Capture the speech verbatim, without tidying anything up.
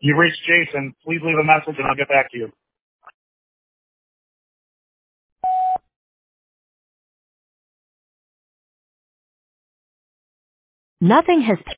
You've reached Jason. Please leave a message and I'll get back to you. Nothing has